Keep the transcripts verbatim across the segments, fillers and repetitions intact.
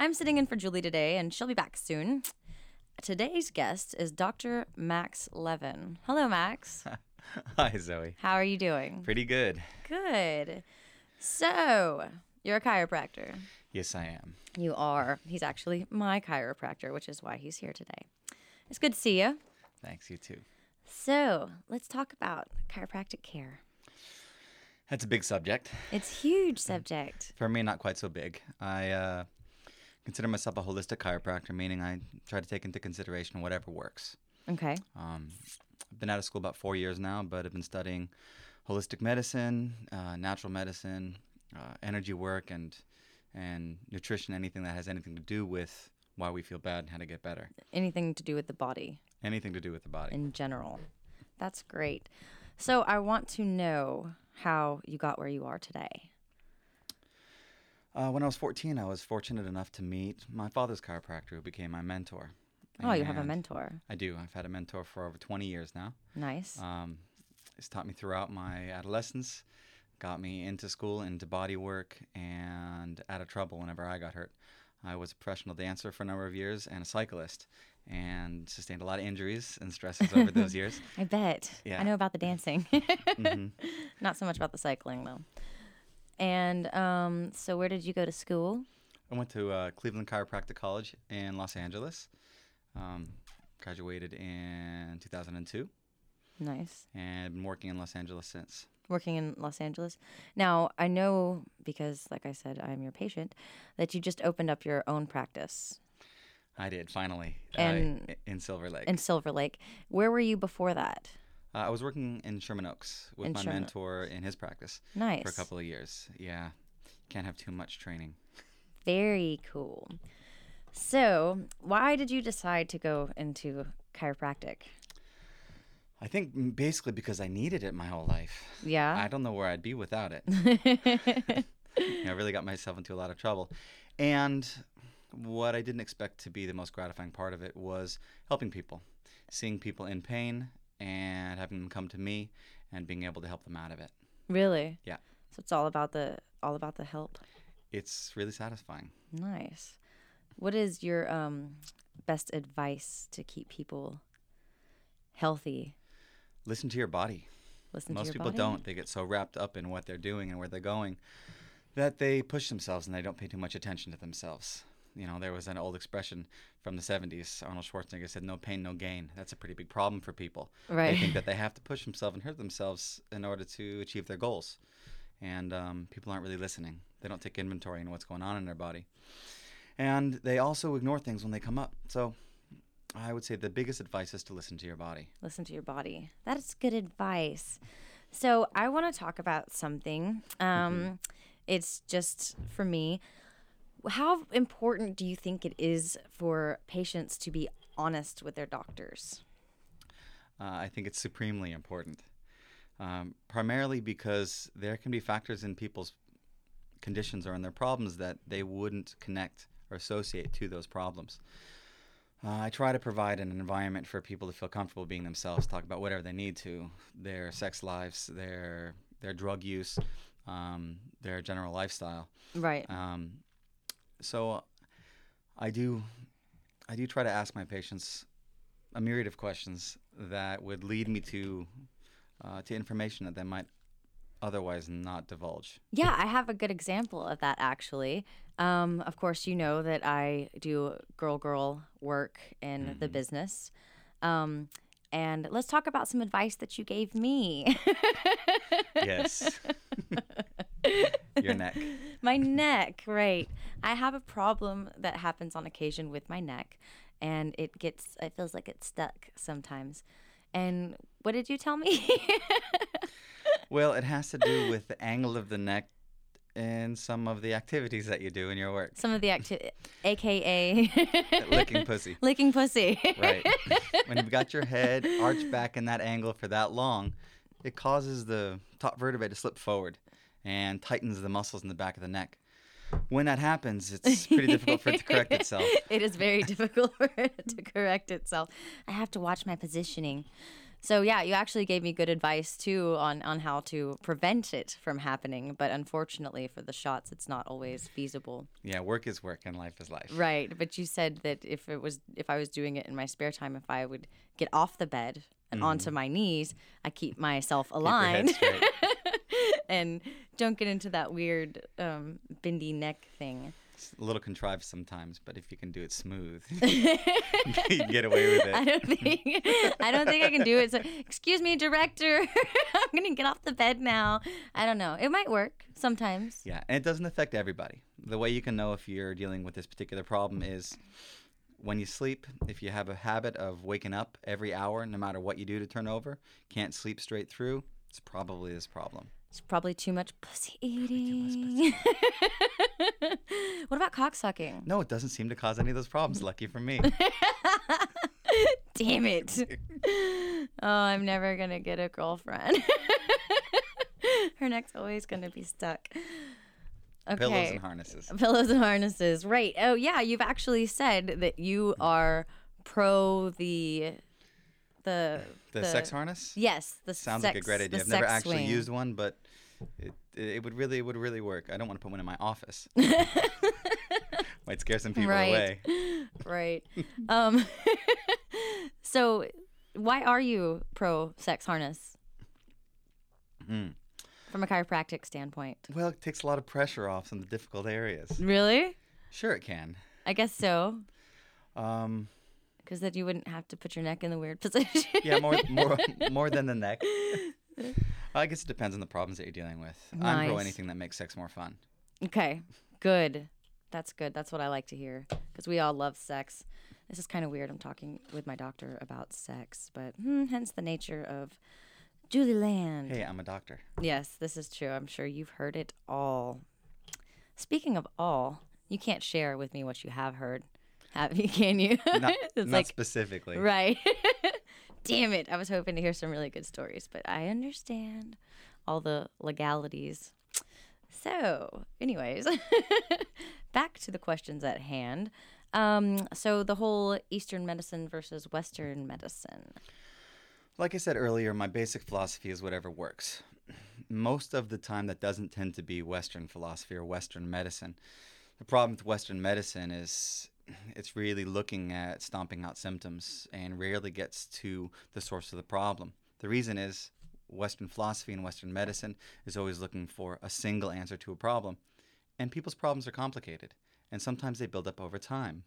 I'm sitting in for Julie today, and she'll be back soon. Today's guest is Doctor Max Levin. Hello, Max. Hi, Zoe. How are you doing? Pretty good. Good. So, you're a chiropractor. Yes, I am. You are. He's actually my chiropractor, which is why he's here today. It's good to see you. Thanks, you too. So, let's talk about chiropractic care. That's a big subject. It's a huge subject. For me, not quite so big. I uh, consider myself a holistic chiropractor, meaning I try to take into consideration whatever works. Okay. Um, I've been out of school about four years now, but I've been studying holistic medicine, uh, natural medicine, uh, energy work, and and nutrition, anything that has anything to do with why we feel bad and how to get better. Anything to do with the body. Anything to do with the body. In general. That's great. So I want to know how you got where you are today. Uh, when I was fourteen, I was fortunate enough to meet my father's chiropractor, who became my mentor. Oh, you have a And mentor. I do. I've had a mentor for over twenty years now. Nice. Um, it's taught me throughout my adolescence, got me into school, into body work, and out of trouble whenever I got hurt. I was a professional dancer for a number of years and a cyclist, and sustained a lot of injuries and stresses over those years. I bet. Yeah. I know about the dancing. Mm-hmm. Not so much about the cycling, though. And um, so where did you go to school? I went to uh, Cleveland Chiropractic College in Los Angeles. Um, graduated in two thousand two. Nice. And been working in Los Angeles since. Working in Los Angeles. Now, I know, because like I said, I'm your patient, that you just opened up your own practice. I did, finally, And uh, in Silver Lake. in Silver Lake. Where were you before that? Uh, I was working in Sherman Oaks with In my Sherman mentor in his practice Nice. for a couple of years. Yeah, can't have too much training. Very cool. So, why did you decide to go into chiropractic? I think mm, basically because I needed it my whole life. Yeah? I don't know where I'd be without it. You know, I really got myself into a lot of trouble. And what I didn't expect to be the most gratifying part of it was helping people, seeing people in pain and having them come to me and being able to help them out of it. Really? Yeah. So it's all about the all about the help. It's really satisfying. Nice. What is your um, best advice to keep people healthy? Listen to your body. Listen Most to your people body? don't. They get so wrapped up in what they're doing and where they're going that they push themselves and they don't pay too much attention to themselves. You know, there was an old expression from the seventies. Arnold Schwarzenegger said, "No pain, no gain." That's a pretty big problem for people. Right. They think that they have to push themselves and hurt themselves in order to achieve their goals. And um, people aren't really listening. They don't take inventory on what's going on in their body. And they also ignore things when they come up. So I would say the biggest advice is to listen to your body. Listen to your body. That is good advice. So I want to talk about something. Um, Mm-hmm. It's just for me. How important do you think it is for patients to be honest with their doctors? Uh, I think it's supremely important, um, primarily because there can be factors in people's conditions or in their problems that they wouldn't connect or associate to those problems. Uh, I try to provide an environment for people to feel comfortable being themselves, talk about whatever they need to, their sex lives, their their drug use, um, their general lifestyle. Right. Um, so I do I do try to ask my patients a myriad of questions that would lead me to uh, to information that they might otherwise not divulge. Yeah, I have a good example of that, actually. Um, of course, you know that I do girl girl work in Mm-hmm. the business. Um, and let's talk about some advice that you gave me. Yes. Your neck. My neck, right. I have a problem that happens on occasion with my neck, and it gets, it feels like it's stuck sometimes. And what did you tell me? Well, it has to do with the angle of the neck and some of the activities that you do in your work. Some of the acti- A K A Licking pussy. Licking pussy. Right. When you've got your head arched back in that angle for that long, it causes the top vertebrae to slip forward and tightens the muscles in the back of the neck. When that happens, it's pretty difficult for it to correct itself. It is very difficult for it to correct itself. I have to watch my positioning. So yeah, you actually gave me good advice too on on how to prevent it from happening. But unfortunately, for the shots, it's not always feasible. Yeah, work is work and life is life. Right. But you said that if it was if I was doing it in my spare time, if I would get off the bed and Mm-hmm. onto my knees, I keep myself Keep your head aligned straight. and don't get into that weird um, bendy neck thing. It's a little contrived sometimes, but if you can do it smooth, you can get away with I it. don't think I don't think I can do it. So, excuse me, director, I'm gonna get off the bed now. I don't know. It might work sometimes. Yeah, and it doesn't affect everybody. The way you can know if you're dealing with this particular problem is when you sleep, if you have a habit of waking up every hour, no matter what you do to turn over, can't sleep straight through, it's probably this problem. It's probably too much pussy eating. What about cock sucking? No, it doesn't seem to cause any of those problems. Lucky for me. Damn it. Oh, I'm never going to get a girlfriend. Her neck's always going to be stuck. Okay. Pillows and harnesses. Pillows and harnesses. Right. Oh, yeah. You've actually said that you are pro the... The, The, sex harness? Yes. The Sounds sex, like a great idea. the I've never sex actually swing. used one, but it, it would really it would really work. I don't want to put one in my office. Might scare some people Right. away. Right. um, so, why are you pro sex harness? Mm. From a chiropractic standpoint. Well, it takes a lot of pressure off some of the difficult areas. Really? Sure, it can. I guess so. Um, Because then you wouldn't have to put your neck in the weird position. yeah, more more more than the neck. I guess it depends on the problems that you're dealing with. I'm pro Nice. anything that makes sex more fun. Okay. Good. That's good. That's what I like to hear. Because we all love sex. This is kind of weird. I'm talking with my doctor about sex, but hmm, hence the nature of Julie Land. Hey, I'm a doctor. Yes, this is true. I'm sure you've heard it all. Speaking of all, you can't share with me what you have heard. Have you? Can you? Not, It's not like, specifically. right. Damn it. I was hoping to hear some really good stories, but I understand all the legalities. So, anyways, back to the questions at hand. Um, so, the whole Eastern medicine versus Western medicine. Like I said earlier, my basic philosophy is whatever works. Most of the time, that doesn't tend to be Western philosophy or Western medicine. The problem with Western medicine is it's really looking at stomping out symptoms and rarely gets to the source of the problem. The reason is Western philosophy and Western medicine is always looking for a single answer to a problem. And people's problems are complicated, and sometimes they build up over time.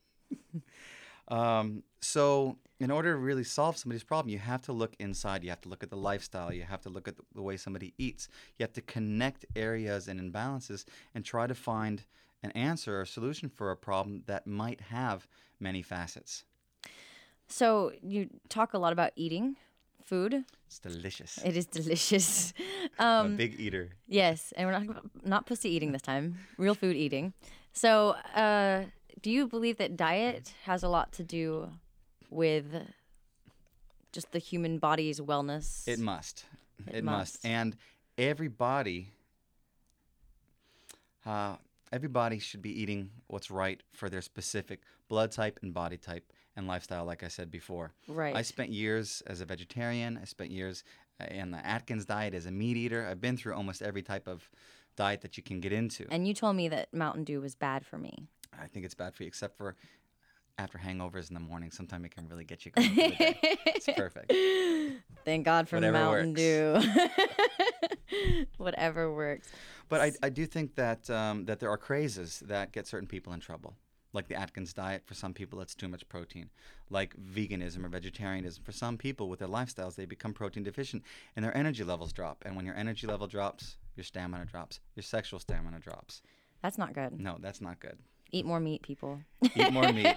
um, so in order to really solve somebody's problem, you have to look inside. You have to look at the lifestyle. You have to look at the, the way somebody eats. You have to connect areas and imbalances and try to find an answer or solution for a problem that might have many facets. So, you talk a lot about eating food. It's delicious. It is delicious. I'm Um, a big eater. Yes, and we're not talking about- not pussy eating this time, real food eating. So, uh, do you believe that diet has a lot to do with just the human body's wellness? It must. It It, must. must. And every body, uh, every body should be eating what's right for their specific blood type and body type and lifestyle, like I said before. Right. I spent years as a vegetarian. I spent years uh, in the Atkins diet as a meat eater. I've been through almost every type of diet that you can get into. And you told me that Mountain Dew was bad for me. I think it's bad for you, except for after hangovers in the morning. Sometimes it can really get you going. For the day. It's perfect. Thank God for Whatever Mountain works. Dew. Whatever works. But I, I do think that um, that there are crazes that get certain people in trouble. Like the Atkins diet, for some people, it's too much protein. Like veganism or vegetarianism, for some people with their lifestyles, they become protein deficient and their energy levels drop. And when your energy level drops, your stamina drops. Your sexual stamina drops. That's not good. No, that's not good. Eat more meat, people. Eat more meat.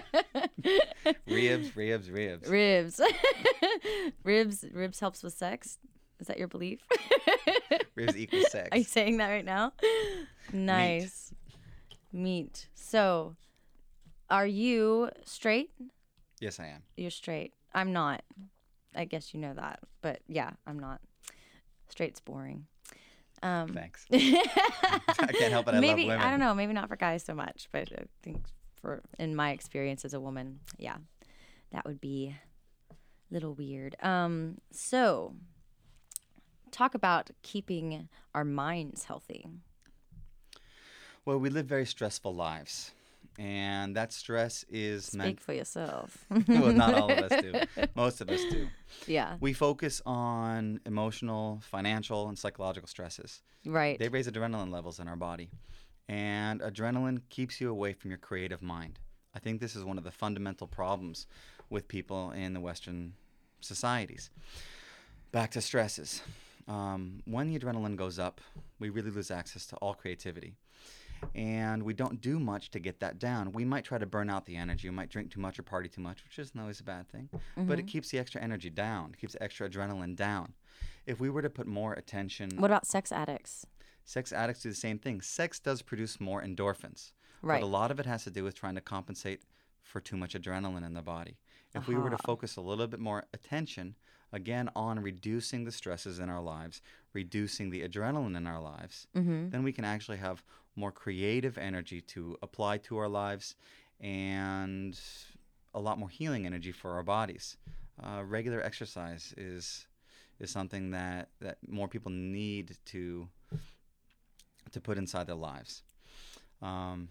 Ribs, ribs, ribs. Ribs. Ribs. Ribs helps with sex. Is that your belief? Ribs equals sex. Are you saying that right now? Nice. Meat. So, are you straight? Yes, I am. You're straight. I'm not. I guess you know that. But yeah, I'm not. Straight's boring. Um, Thanks. I can't help it. I maybe, love women. I don't know. Maybe not for guys so much. But I think for in my experience as a woman, yeah, that would be Little weird. Um, so talk about keeping our minds healthy. Well, we live very stressful lives, and that stress is Speak meant. for yourself. Well, not all of us do. Most of us do. Yeah. We focus on emotional, financial, and psychological stresses. Right. They raise adrenaline levels in our body, and adrenaline keeps you away from your creative mind. I think this is one of the fundamental problems with people in the Western societies. Back to stresses. Um, when the adrenaline goes up, we really lose access to all creativity. And we don't do much to get that down. We might try to burn out the energy. We might drink too much or party too much, which isn't always a bad thing. Mm-hmm. But it keeps the extra energy down. It keeps the extra adrenaline down. If we were to put more attention... What about sex addicts? Sex addicts do the same thing. Sex does produce more endorphins. Right. But a lot of it has to do with trying to compensate for too much adrenaline in the body. If uh-huh. we were to focus a little bit more attention, again, on reducing the stresses in our lives, reducing the adrenaline in our lives, mm-hmm. then we can actually have more creative energy to apply to our lives and a lot more healing energy for our bodies. Uh, regular exercise is is something that, that more people need to to put inside their lives. Um,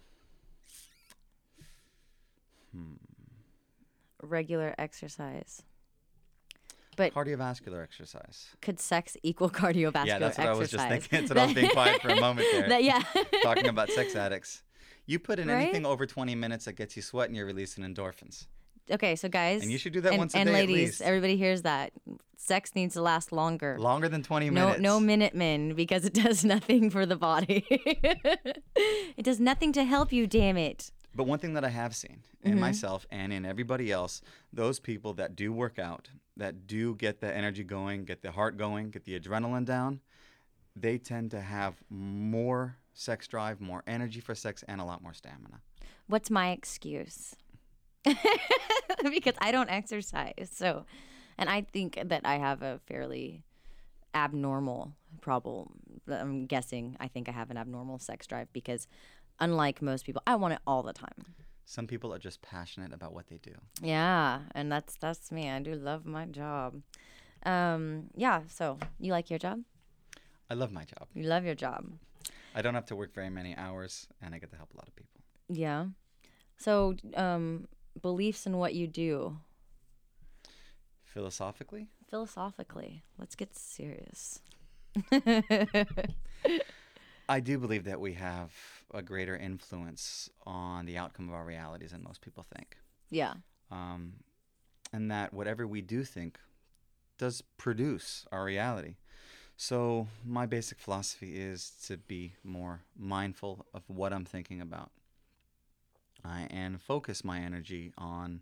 hmm. Regular exercise. But cardiovascular exercise. Could sex equal cardiovascular exercise? Yeah, that's what exercise? I was just thinking. That's what I was being quiet for a moment there. That, yeah. Talking about sex addicts. You put in right? anything over twenty minutes that gets you sweating, you're releasing endorphins. Okay, so guys. And you should do that and, once a and day ladies, at least. Everybody hears that. Sex needs to last longer. Longer than twenty no, minutes. No Minutemen, because it does nothing for the body. It does nothing to help you, damn it. But one thing that I have seen in mm-hmm. myself and in everybody else, those people that do work out, that do get the energy going, get the heart going, get the adrenaline down, they tend to have more sex drive, more energy for sex, and a lot more stamina. What's my excuse? Because I don't exercise. So, and I think that I have a fairly abnormal problem. I'm guessing I think I have an abnormal sex drive because unlike most people, I want it all the time. Some people are just passionate about what they do. Yeah, and that's that's me. I do love my job. Um, yeah, so you like your job? I love my job. You love your job. I don't have to work very many hours, and I get to help a lot of people. Yeah. So, um, beliefs in what you do. Philosophically? Philosophically. Let's get serious. I do believe that we have a greater influence on the outcome of our realities than most people think. Yeah. Um, and that whatever we do think does produce our reality. So my basic philosophy is to be more mindful of what I'm thinking about uh, and focus my energy on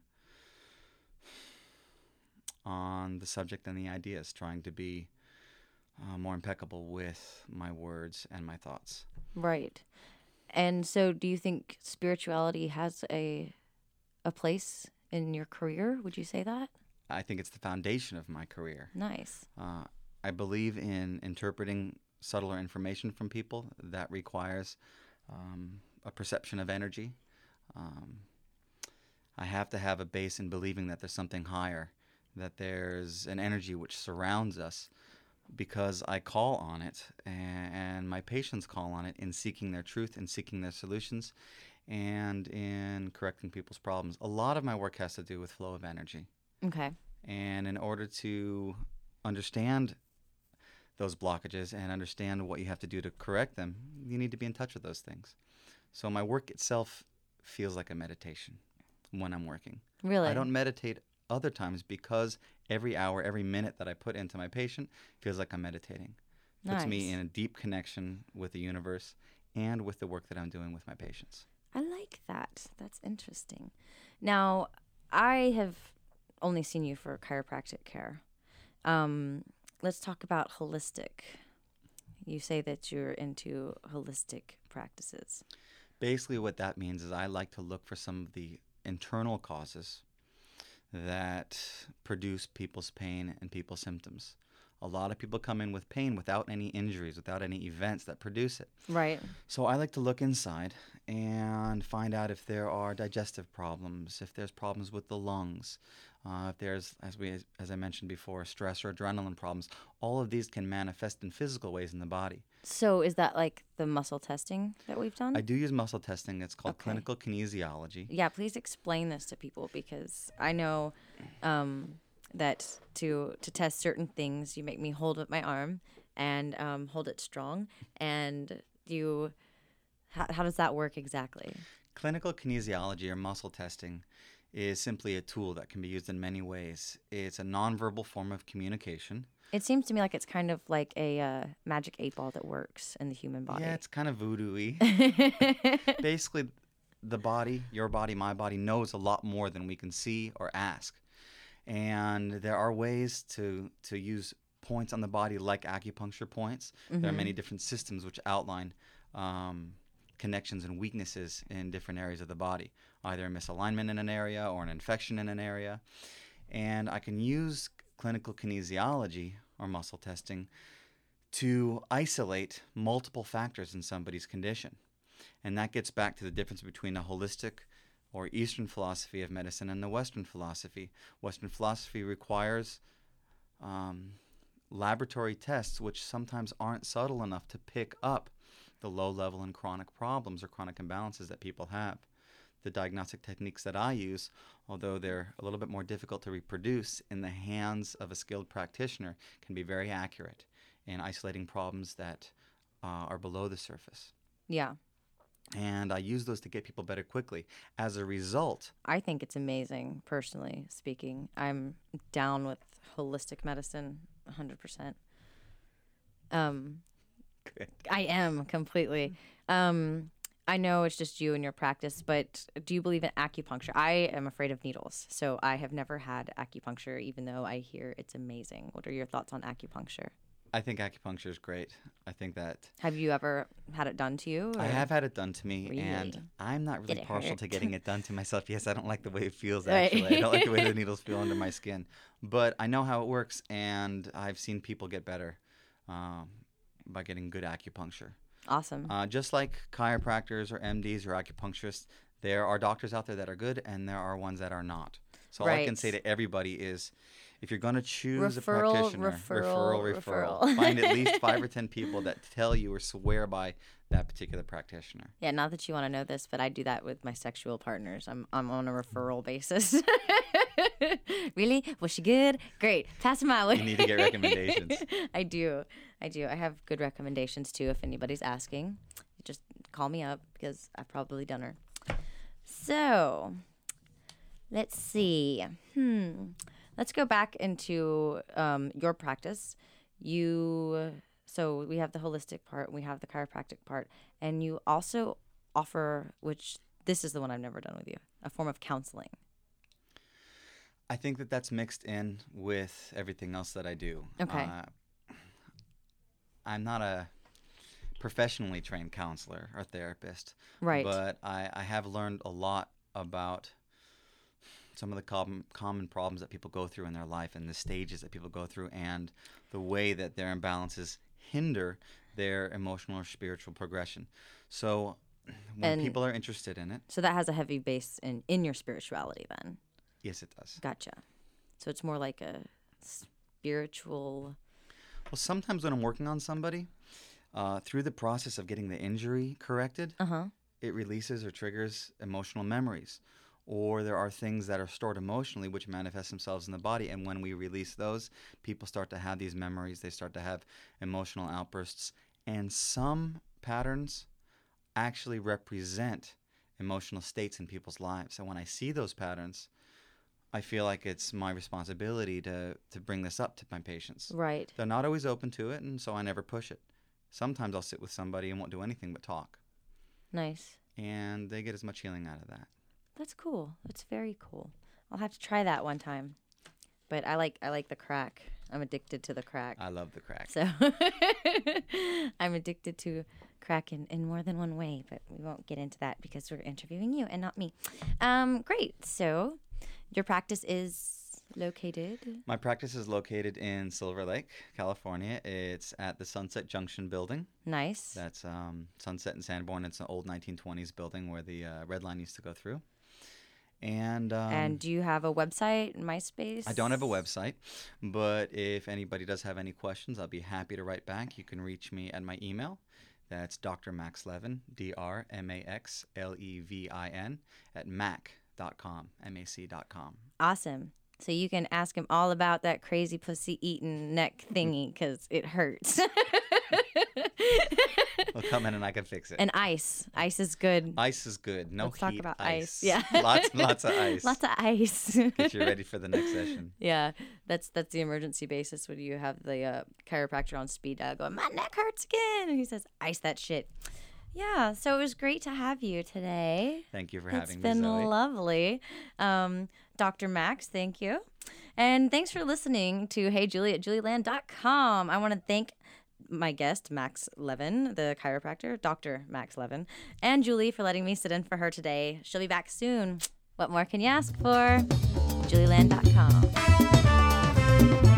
on the subject and the ideas, trying to be uh, more impeccable with my words and my thoughts. Right. And so do you think spirituality has a a place in your career? Would you say that? I think it's the foundation of my career. Nice. Uh, I believe in interpreting subtler information from people. That requires um, a perception of energy. Um, I have to have a base in believing that there's something higher, that there's an energy which surrounds us, because I call on it, and, and my patients call on it in seeking their truth, in seeking their solutions, and in correcting people's problems. A lot of my work has to do with flow of energy. Okay. And in order to understand those blockages and understand what you have to do to correct them, you need to be in touch with those things. So my work itself feels like a meditation when I'm working. Really? I don't meditate other times because every hour, every minute that I put into my patient feels like I'm meditating. It puts Nice. me in a deep connection with the universe and with the work that I'm doing with my patients. I like that. That's interesting. Now, I have only seen you for chiropractic care. Um, let's talk about holistic. You say that you're into holistic practices. Basically what that means is I like to look for some of the internal causes that produce people's pain and people's symptoms. A lot of people come in with pain without any injuries, without any events that produce it. Right. So I like to look inside and find out if there are digestive problems, if there's problems with the lungs, uh, if there's, as we, as I mentioned before, stress or adrenaline problems. All of these can manifest in physical ways in the body. So is that like the muscle testing that we've done? I do use muscle testing. It's called Okay. clinical kinesiology. Yeah, please explain this to people because I know um, that to to test certain things, you make me hold up my arm and um, hold it strong. And you, how, how does that work exactly? Clinical kinesiology or muscle testing is simply a tool that can be used in many ways. It's a nonverbal form of communication. It seems to me like it's kind of like a uh, magic eight ball that works in the human body. Yeah, it's kind of voodoo-y. Basically, the body, your body, my body, knows a lot more than we can see or ask. And there are ways to, to use points on the body like acupuncture points. Mm-hmm. There are many different systems which outline um, connections and weaknesses in different areas of the body, either a misalignment in an area or an infection in an area. And I can use clinical kinesiology or muscle testing to isolate multiple factors in somebody's condition. And that gets back to the difference between a holistic or Eastern philosophy of medicine and the Western philosophy. Western philosophy requires um, laboratory tests which sometimes aren't subtle enough to pick up the low-level and chronic problems or chronic imbalances that people have. The diagnostic techniques that I use, although they're a little bit more difficult to reproduce in the hands of a skilled practitioner, can be very accurate in isolating problems that uh, are below the surface. Yeah. And I use those to get people better quickly. As a result, I think it's amazing, personally speaking. I'm down with holistic medicine one hundred percent. Um, Good. I am completely. Um, I know it's just you and your practice, but do you believe in acupuncture? I am afraid of needles, so I have never had acupuncture, even though I hear it's amazing. What are your thoughts on acupuncture? I think acupuncture is great. I think that... Have you ever had it done to you? Or? I have had it done to me, Really? and I'm not really Did it partial hurt? to getting it done to myself. Yes, I don't like the way it feels, Right. actually. I don't like the way the needles feel under my skin. But I know how it works, and I've seen people get better um, by getting good acupuncture. Awesome. Uh, just like chiropractors or M Ds or acupuncturists, there are doctors out there that are good, and there are ones that are not. So all I can Right. say to everybody is, if you're going to choose Referral, a practitioner, referral, referral, referral, referral. find at least five or ten people that tell you or swear by that particular practitioner. Yeah, not that you want to know this, but I do that with my sexual partners. I'm I'm on a referral basis. Really? Was she good? Great. Pass it my way. You need to get recommendations. I do. I do. I have good recommendations too if anybody's asking. Just call me up because I've probably done her. So, let's see. Hmm. Let's go back into um, your practice. You so we have the holistic part, we have the chiropractic part, and you also offer, which this is the one I've never done with you, a form of counseling. I think that that's mixed in with everything else that I do. Okay. Uh, I'm not a professionally trained counselor or therapist. Right. But I, I have learned a lot about some of the common, common problems that people go through in their life and the stages that people go through and the way that their imbalances hinder their emotional or spiritual progression. So when And- people are interested in it, So that has a heavy base in, in your spirituality then. yes, it does. Gotcha. So it's more like a spiritual. Well, sometimes when I'm working on somebody, uh, through the process of getting the injury corrected, Uh-huh. it releases or triggers emotional memories. Or there are things that are stored emotionally which manifest themselves in the body. And when we release those, people start to have these memories. They start to have emotional outbursts. And some patterns actually represent emotional states in people's lives. And when I see those patterns, I feel like it's my responsibility to, to bring this up to my patients. Right. They're not always open to it, and so I never push it. Sometimes I'll sit with somebody and won't do anything but talk. Nice. And they get as much healing out of that. That's cool. That's very cool. I'll have to try that one time. But I like I like the crack. I'm addicted to the crack. I love the crack. So I'm addicted to crack in, in more than one way, but we won't get into that because we're interviewing you and not me. Um, great. So your practice is located? My practice is located in Silver Lake, California. It's at the Sunset Junction building. Nice. That's um, Sunset and Sanborn. It's an old nineteen twenties building where the uh, Red Line used to go through. And um, and do you have a website, MySpace? I don't have a website, but if anybody does have any questions, I'll be happy to write back. You can reach me at my email. That's Doctor Max Levin, D R M A X L E V I N, at mac dot com, M A C dot com. Awesome. So you can ask him all about that crazy pussy eating neck thingy because it hurts. Well, come in and I can fix it. And ice. Ice is good. Ice is good. No Let's heat, talk about ice. ice. Yeah. lots, lots of ice. Lots of ice. Get you ready for the next session. Yeah, that's that's the emergency basis when you have the uh, chiropractor on speed dial going, my neck hurts again. And he says, ice that shit. Yeah, so it was great to have you today. Thank you for It's having me, been Zoe. lovely. Um, Doctor Max, thank you. And thanks for listening to Hey Julie at julie land dot com. I want to thank my guest, Max Levin, the chiropractor, Doctor Max Levin, and Julie for letting me sit in for her today. She'll be back soon. What more can you ask for? julie land dot com.